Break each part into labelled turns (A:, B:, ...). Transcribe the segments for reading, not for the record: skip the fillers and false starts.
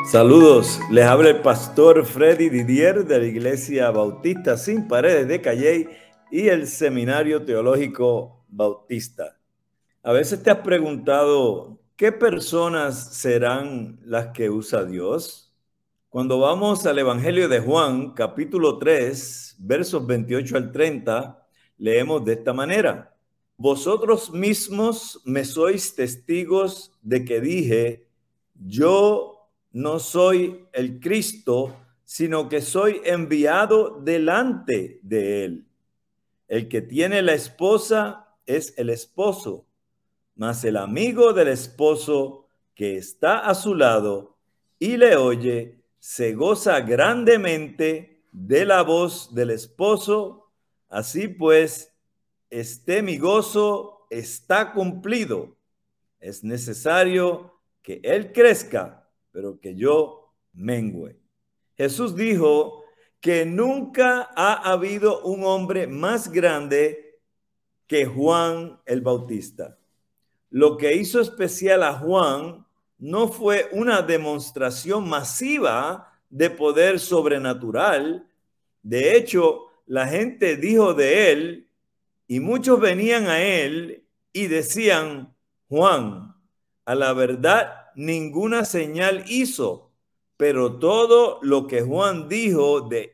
A: Saludos, les habla el pastor Freddy Didier de la Iglesia Bautista Sin Paredes de Calley y el Seminario Teológico Bautista. A veces te has preguntado, ¿qué personas serán las que usa Dios? Cuando vamos al Evangelio de Juan, capítulo 3, versos 28 al 30, leemos de esta manera: Vosotros mismos me sois testigos de que dije, yo no soy el Cristo, sino que soy enviado delante de él. El que tiene la esposa es el esposo, mas el amigo del esposo que está a su lado y le oye, se goza grandemente de la voz del esposo. Así pues, mi gozo está cumplido. Es necesario que él crezca, pero que yo mengüe. Jesús dijo que nunca ha habido un hombre más grande que Juan el Bautista. Lo que hizo especial a Juan no fue una demostración masiva de poder sobrenatural. De hecho, la gente dijo de él, y muchos venían a él y decían, Juan, a la verdad, ninguna señal hizo, pero todo lo que Juan dijo de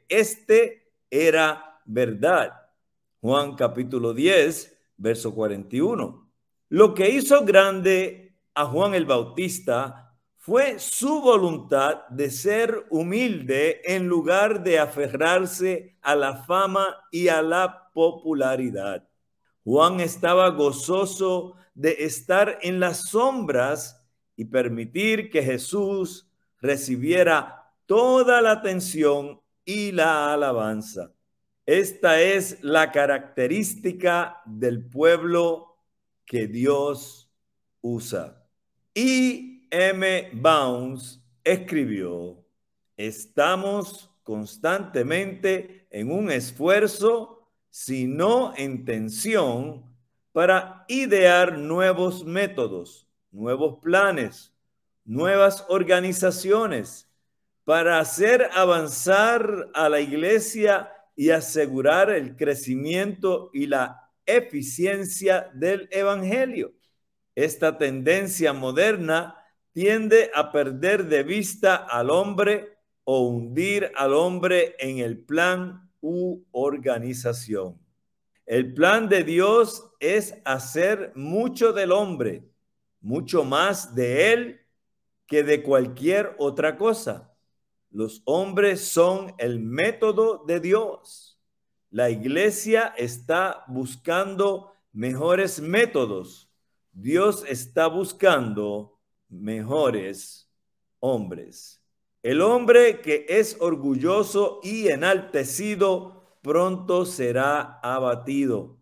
A: era verdad. Juan capítulo 10, verso 41. Lo que hizo grande a Juan el Bautista fue su voluntad de ser humilde en lugar de aferrarse a la fama y a la popularidad. Juan estaba gozoso de estar en las sombras y permitir que Jesús recibiera toda la atención y la alabanza. Esta es la característica del pueblo que Dios usa. E. M. Bounds escribió: estamos constantemente en un esfuerzo, si no en tensión, para idear nuevos métodos, nuevos planes, nuevas organizaciones, para hacer avanzar a la iglesia y asegurar el crecimiento y la eficiencia del evangelio. Esta tendencia moderna tiende a perder de vista al hombre o hundir al hombre en el plan u organización. El plan de Dios es hacer mucho del hombre, mucho más de él que de cualquier otra cosa. Los hombres son el método de Dios. La iglesia está buscando mejores métodos. Dios está buscando mejores hombres. El hombre que es orgulloso y enaltecido pronto será abatido.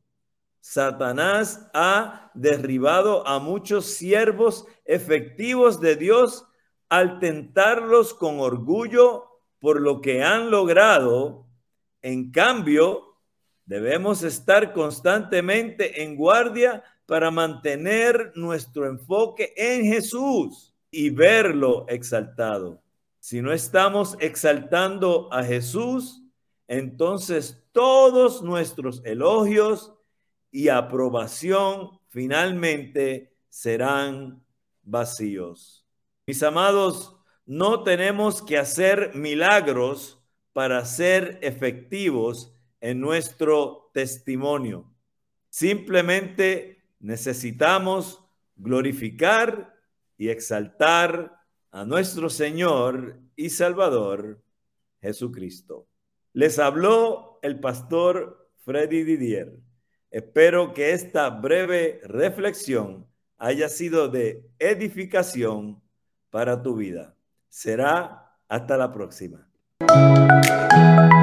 A: Satanás ha derribado a muchos siervos efectivos de Dios al tentarlos con orgullo por lo que han logrado. En cambio, debemos estar constantemente en guardia para mantener nuestro enfoque en Jesús y verlo exaltado. Si no estamos exaltando a Jesús, entonces todos nuestros elogios y aprobación finalmente serán vacíos. Mis amados, no tenemos que hacer milagros para ser efectivos en nuestro testimonio. Simplemente necesitamos glorificar y exaltar a nuestro Señor y Salvador Jesucristo. Les habló el pastor Freddy Didier. Espero que esta breve reflexión haya sido de edificación para tu vida. Será hasta la próxima.